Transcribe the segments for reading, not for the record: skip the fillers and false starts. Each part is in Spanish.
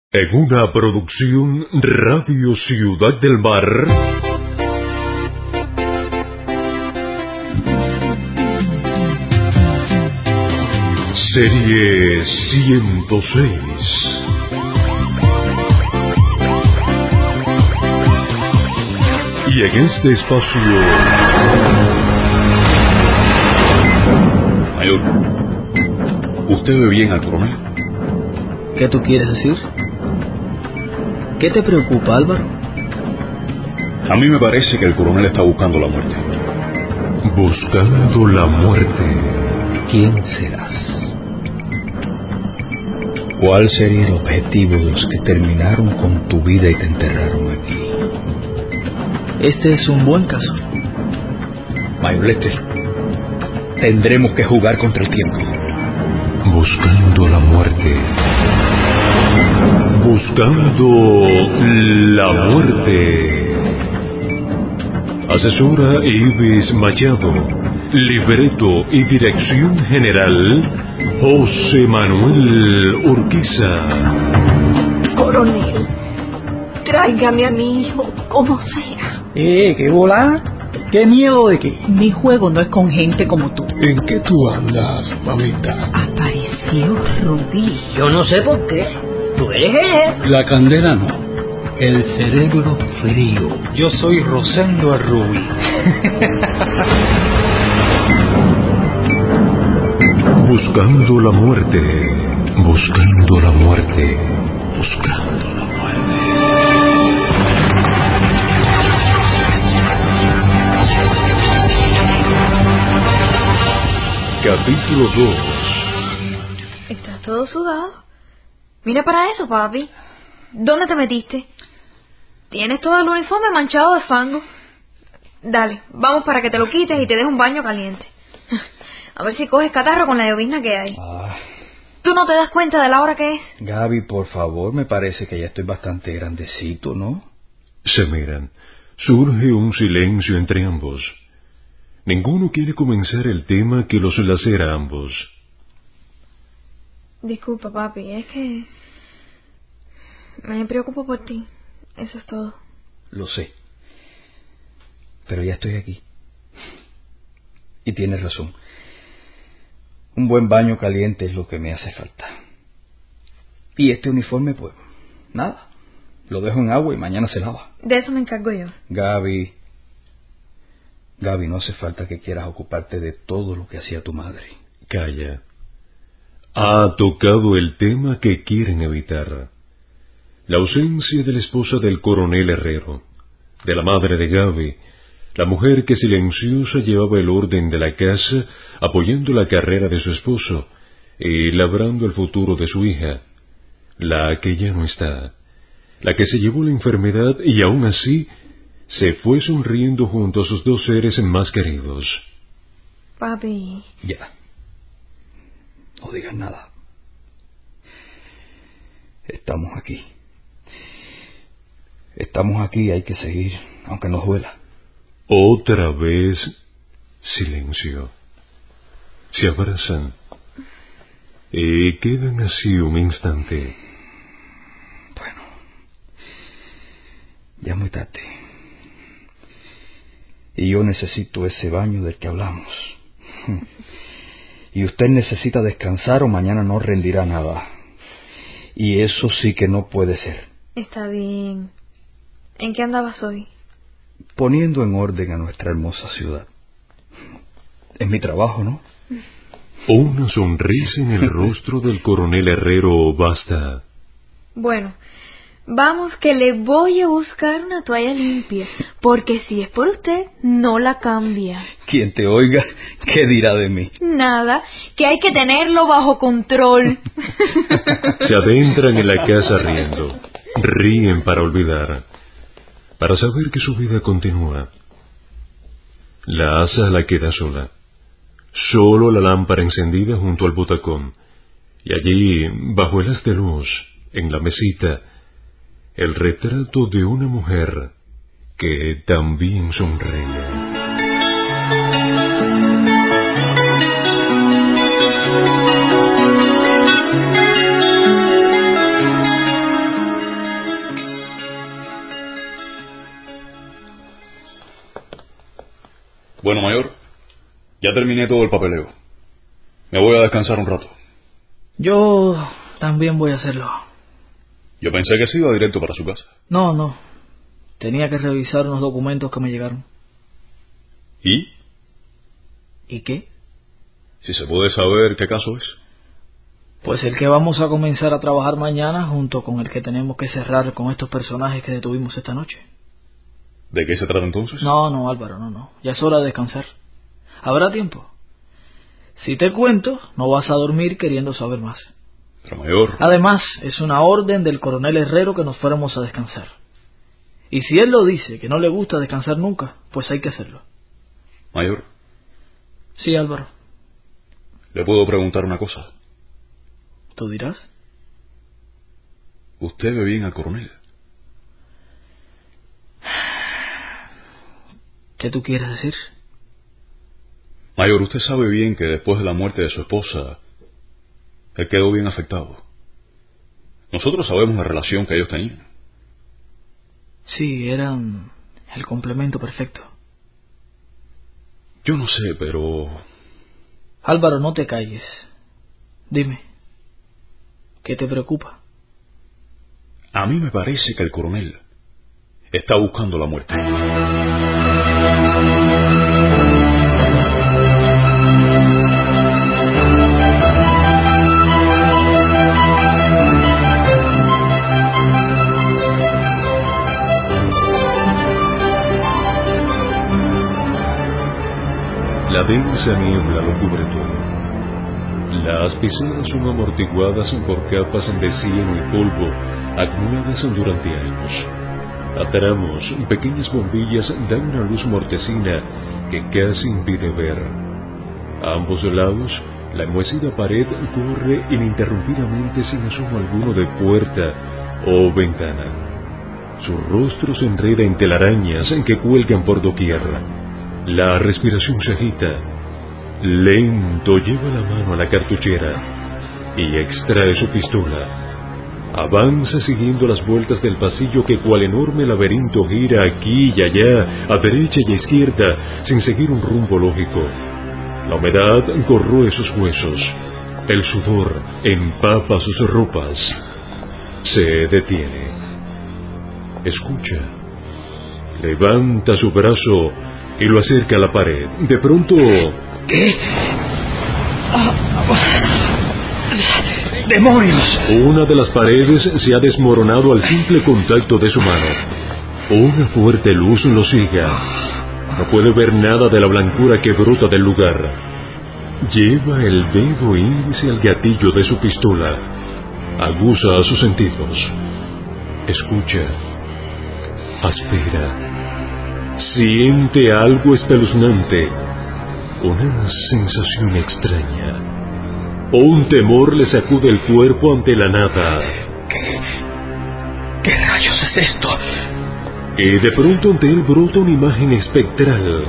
En una producción Radio Ciudad del Mar, serie 106. Y en este espacio... Mayor, ¿usted ve bien al coronel? ¿Qué tú quieres decir? ¿Qué te preocupa, Álvaro? A mí me parece que el coronel está buscando la muerte. Buscando la muerte. ¿Quién serás? ¿Cuál sería el objetivo de los que terminaron con tu vida y te enterraron aquí? Este es un buen caso. Mayor Lester, tendremos que jugar contra el tiempo. Buscando la muerte. Buscando la muerte. Asesora Ives Machado. Libreto y dirección general, José Manuel Urquiza. Coronel, tráigame a mi hijo, como sea. ¿Qué volá? ¿Qué miedo de qué? Mi juego no es con gente como tú. ¿En qué tú andas, mamita? Apareció Rubí. Yo no sé por qué. Tú eres él. La candela no, el cerebro frío. Yo soy Rosendo Rubí. Buscando la muerte. Buscando la muerte. Buscando la muerte. Capítulo 2. Estás todo sudado. Mira para eso, papi. ¿Dónde te metiste? Tienes todo el uniforme manchado de fango. Dale, vamos para que te lo quites y te des un baño caliente. A ver si coges catarro con la llovizna que hay. ¿Tú no te das cuenta de la hora que es? Gaby, por favor, me parece que ya estoy bastante grandecito, ¿no? Se miran. Surge un silencio entre ambos. Ninguno quiere comenzar el tema que los lacera a ambos. Disculpa, papi, es que me preocupo por ti. Eso es todo. Lo sé. Pero ya estoy aquí. Y tienes razón. Un buen baño caliente es lo que me hace falta. Y este uniforme, pues, nada. Lo dejo en agua y mañana se lava. De eso me encargo yo. Gaby, no hace falta que quieras ocuparte de todo lo que hacía tu madre. Calla. Ha tocado el tema que quieren evitar. La ausencia de la esposa del coronel Herrero, de la madre de Gaby, la mujer que silenciosa llevaba el orden de la casa, apoyando la carrera de su esposo y labrando el futuro de su hija, la que ya no está, la que se llevó la enfermedad y aún así se fue sonriendo junto a sus dos seres más queridos. Papi. Ya. No digas nada. Estamos aquí. Estamos aquí, hay que seguir, aunque nos duela. Otra vez silencio. Se abrazan y quedan así un instante. Bueno, ya es muy tarde. Y yo necesito ese baño del que hablamos. Y usted necesita descansar o mañana no rendirá nada. Y eso sí que no puede ser. Está bien. ¿En qué andabas hoy? Poniendo en orden a nuestra hermosa ciudad. Es mi trabajo, ¿no? Una sonrisa en el rostro del coronel Herrero basta. Bueno, vamos que le voy a buscar una toalla limpia, porque si es por usted, no la cambia. Quien te oiga, ¿qué dirá de mí? Nada, que hay que tenerlo bajo control. Se adentran en la casa riendo. Ríen para olvidar, para saber que su vida continúa. La sala queda sola. Solo la lámpara encendida junto al butacón. Y allí, bajo el haz de luz, en la mesita, el retrato de una mujer que también sonríe. Bueno, mayor, ya terminé todo el papeleo. Me voy a descansar un rato. Yo también voy a hacerlo. Yo pensé que se iba directo para su casa. No. Tenía que revisar unos documentos que me llegaron. ¿Y? ¿Y qué? Si se puede saber qué caso es. Pues el que vamos a comenzar a trabajar mañana junto con el que tenemos que cerrar con estos personajes que detuvimos esta noche. ¿De qué se trata entonces? No, Álvaro, no. Ya es hora de descansar. ¿Habrá tiempo? Si te cuento, no vas a dormir queriendo saber más. Pero mayor... Además, es una orden del coronel Herrero que nos fuéramos a descansar. Y si él lo dice, que no le gusta descansar nunca, pues hay que hacerlo. Mayor... Sí, Álvaro. ¿Le puedo preguntar una cosa? ¿Tú dirás? ¿Usted ve bien al coronel? ¿Qué tú quieres decir? Mayor, usted sabe bien que después de la muerte de su esposa, él quedó bien afectado. Nosotros sabemos la relación que ellos tenían. Sí, eran el complemento perfecto. Yo no sé, pero... Álvaro, no te calles. Dime, ¿qué te preocupa? A mí me parece que el coronel está buscando la muerte. La densa niebla lo cubre todo. Las pisadas son amortiguadas por capas de cieno y polvo acumuladas durante años. A tramos, pequeñas bombillas dan una luz mortecina que casi impide ver. A ambos lados, la enmohecida pared corre ininterrumpidamente sin asomo alguno de puerta o ventana. Su rostro se enreda en telarañas que cuelgan por doquier. La respiración se agita. Lento lleva la mano a la cartuchera y extrae su pistola. Avanza siguiendo las vueltas del pasillo que cual enorme laberinto gira aquí y allá, a derecha y a izquierda, sin seguir un rumbo lógico. La humedad corroe sus huesos. El sudor empapa sus ropas. Se detiene. Escucha. Levanta su brazo y lo acerca a la pared. De pronto... ¿Qué? ¡Demonios! Una de las paredes se ha desmoronado al simple contacto de su mano. Una fuerte luz lo ciega. No puede ver nada de la blancura que brota del lugar. Lleva el dedo índice al gatillo de su pistola. Aguza sus sentidos. Escucha. Aspira. Siente algo espeluznante. Una sensación extraña. Un temor le sacude el cuerpo ante la nada. ¿Qué rayos es esto? Y de pronto ante él brota una imagen espectral.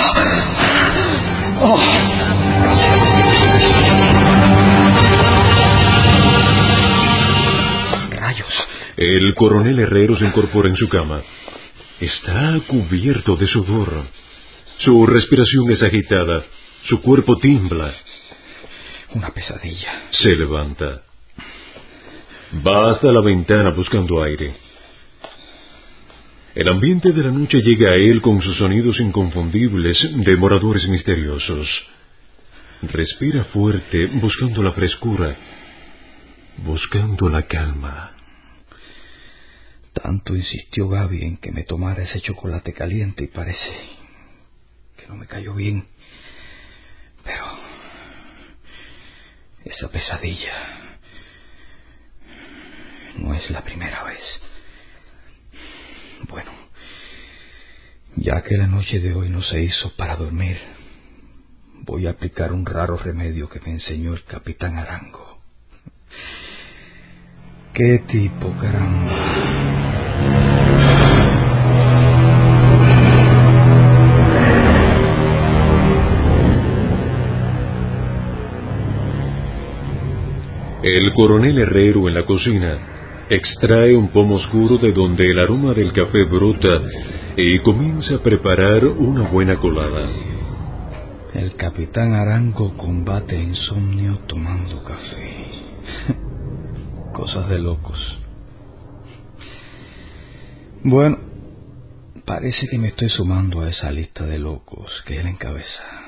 ¡Rayos! El coronel Herrero se incorpora en su cama. Está cubierto de sudor. Su respiración es agitada. Su cuerpo tiembla. Una pesadilla. Se levanta. Va hasta la ventana buscando aire. El ambiente de la noche llega a él con sus sonidos inconfundibles de moradores misteriosos. Respira fuerte, buscando la frescura, buscando la calma. Tanto insistió Gaby en que me tomara ese chocolate caliente y parece que no me cayó bien. Pero esa pesadilla no es la primera vez. Bueno, ya que la noche de hoy no se hizo para dormir, voy a aplicar un raro remedio que me enseñó el capitán Arango. ¡Qué tipo, caramba! El coronel Herrero en la cocina extrae un pomo oscuro de donde el aroma del café brota y comienza a preparar una buena colada. El capitán Arango combate el insomnio tomando café. Cosas de locos. Bueno, parece que me estoy sumando a esa lista de locos que él encabeza.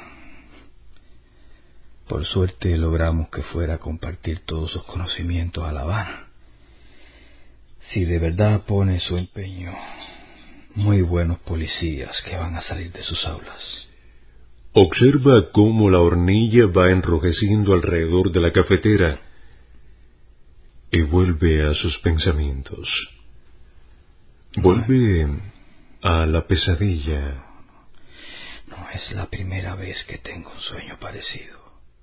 Por suerte logramos que fuera a compartir todos sus conocimientos a La Habana. Si de verdad pone su empeño, muy buenos policías que van a salir de sus aulas. Observa cómo la hornilla va enrojeciendo alrededor de la cafetera y vuelve a sus pensamientos. Vuelve a la pesadilla. No es la primera vez que tengo un sueño parecido.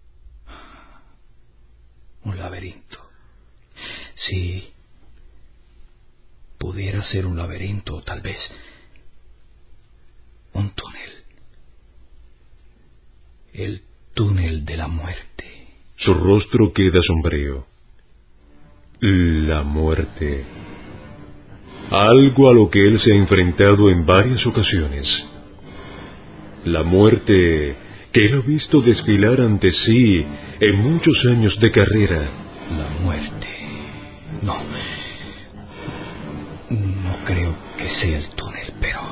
Un laberinto. Sí, pudiera ser un laberinto o tal vez un túnel. El túnel de la muerte. Su rostro queda sombrío. La muerte. Algo a lo que él se ha enfrentado en varias ocasiones. La muerte que él ha visto desfilar ante sí en muchos años de carrera. La muerte. No creo que sea el túnel, pero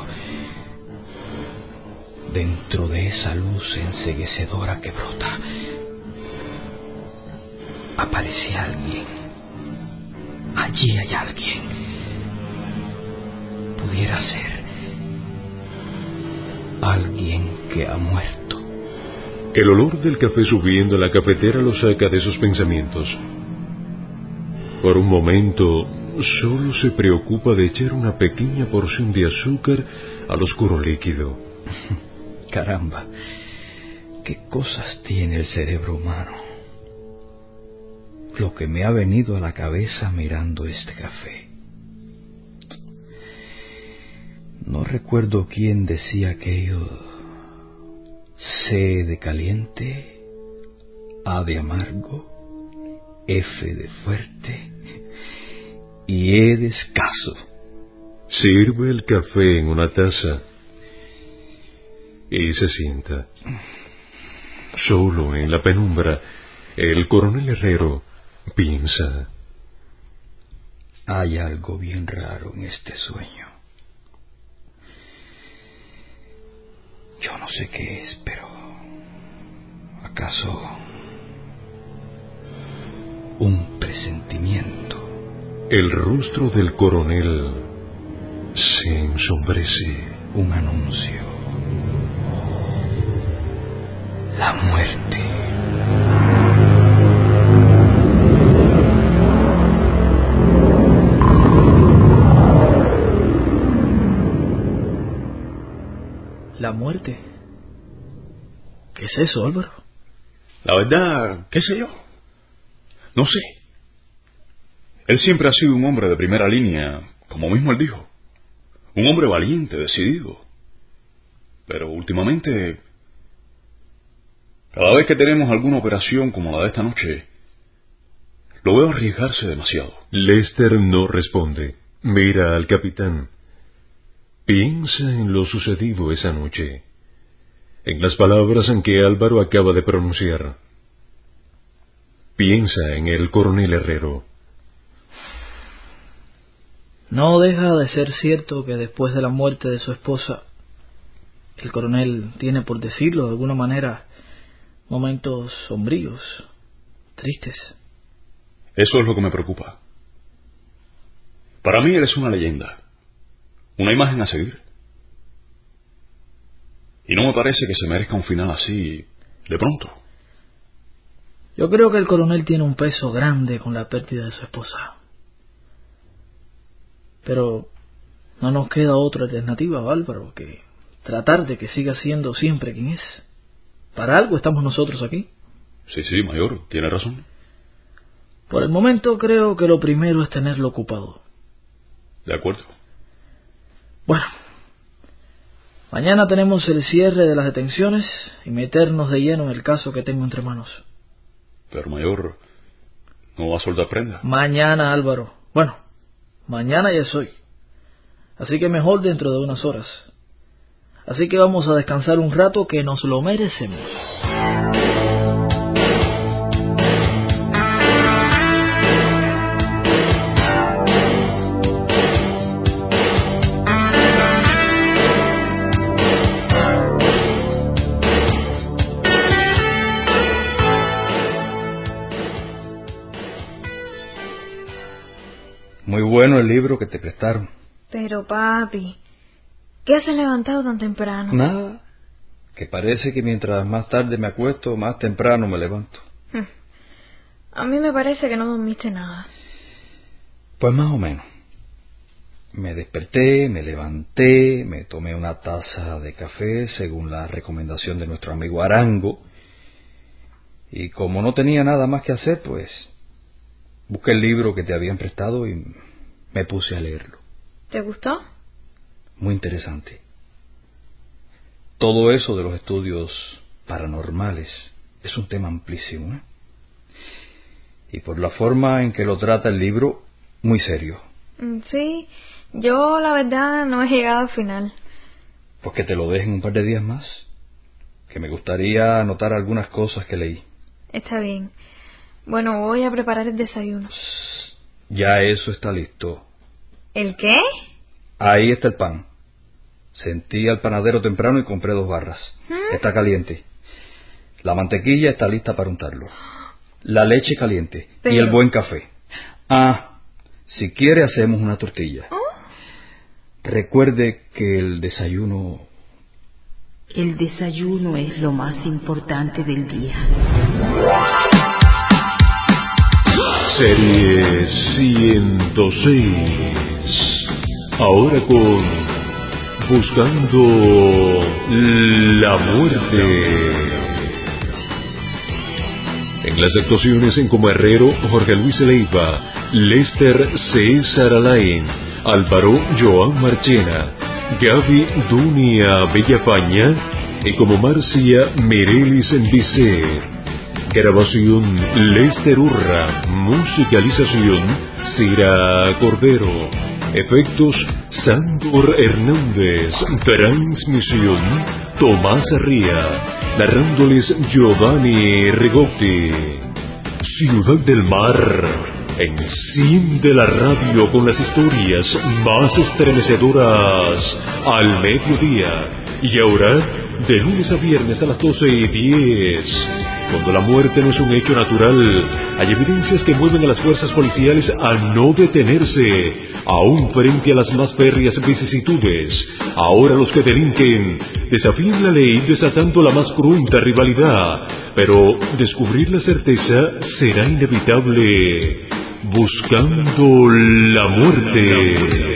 dentro de esa luz enceguecedora que brota, aparece alguien. Allí hay alguien. Pudiera ser alguien que ha muerto. El olor del café subiendo a la cafetera lo saca de sus pensamientos. Por un momento, solo se preocupa de echar una pequeña porción de azúcar al oscuro líquido. Caramba, qué cosas tiene el cerebro humano. Lo que me ha venido a la cabeza mirando este café. No recuerdo quién decía aquello. C de caliente, A de amargo, F de fuerte y E de escaso. Sirve el café en una taza y se sienta. Solo en la penumbra, el coronel Herrero piensa. Hay algo bien raro en este sueño. Yo no sé qué es, pero ¿acaso un presentimiento? El rostro del coronel se ensombrece. Un anuncio. La muerte. ¿La muerte? ¿Qué es eso, Álvaro? La verdad, qué sé yo. No sé. Él siempre ha sido un hombre de primera línea, como mismo él dijo. Un hombre valiente, decidido. Pero últimamente, cada vez que tenemos alguna operación como la de esta noche, lo veo arriesgarse demasiado. Lester no responde. Mira al capitán. Piensa en lo sucedido esa noche, en las palabras en que Álvaro acaba de pronunciar. Piensa en el coronel Herrero. No deja de ser cierto que después de la muerte de su esposa, el coronel tiene, por decirlo de alguna manera, momentos sombríos, tristes. Eso es lo que me preocupa. Para mí él es una leyenda. Una imagen a seguir. Y no me parece que se merezca un final así, de pronto. Yo creo que el coronel tiene un peso grande con la pérdida de su esposa. Pero no nos queda otra alternativa, Álvaro, que tratar de que siga siendo siempre quien es. Para algo estamos nosotros aquí. Sí, mayor, tiene razón. Por el momento creo que lo primero es tenerlo ocupado. De acuerdo. Bueno, mañana tenemos el cierre de las detenciones y meternos de lleno en el caso que tengo entre manos. Pero mayor, ¿no va a soltar prenda? Mañana, Álvaro. Bueno, mañana ya es hoy. Así que mejor dentro de unas horas. Así que vamos a descansar un rato que nos lo merecemos. Muy bueno el libro que te prestaron. Pero papi, ¿qué has levantado tan temprano? Nada, que parece que mientras más tarde me acuesto, más temprano me levanto. A mí me parece que no dormiste nada. Pues más o menos. Me desperté, me levanté, me tomé una taza de café según la recomendación de nuestro amigo Arango. Y como no tenía nada más que hacer, pues busqué el libro que te habían prestado y me puse a leerlo. ¿Te gustó? Muy interesante. Todo eso de los estudios paranormales es un tema amplísimo, ¿eh? Y por la forma en que lo trata el libro, muy serio. Sí, yo la verdad no he llegado al final. Pues que te lo dejen un par de días más, que me gustaría anotar algunas cosas que leí. Está bien. Bueno, voy a preparar el desayuno. Ya eso está listo. ¿El qué? Ahí está el pan. Sentí al panadero temprano y compré 2 barras. Está caliente. La mantequilla está lista para untarlo. La leche caliente. Pero... y el buen café. Ah, si quiere hacemos una tortilla. Recuerde que el desayuno... El desayuno es lo más importante del día. Serie 106. Ahora con Buscando la Muerte. En las actuaciones en como Herrero, Jorge Luis Leiva, Lester César Alain, Álvaro Joan Marchena, Gaby Dunia Bellafaña y como Marcia Mirelis Envicé. Grabación Lester Urra, musicalización Cira Cordero, efectos Sandor Hernández, transmisión Tomás Ría, narrándoles Giovanni Rigotti. Ciudad del Mar, enciende la radio con las historias más estremecedoras al mediodía. Y ahora, de lunes a viernes a las 12:10. Cuando la muerte no es un hecho natural, hay evidencias que mueven a las fuerzas policiales a no detenerse, aún frente a las más férreas vicisitudes. Ahora los que delinquen desafían la ley desatando la más cruenta rivalidad, pero descubrir la certeza será inevitable. Buscando la muerte.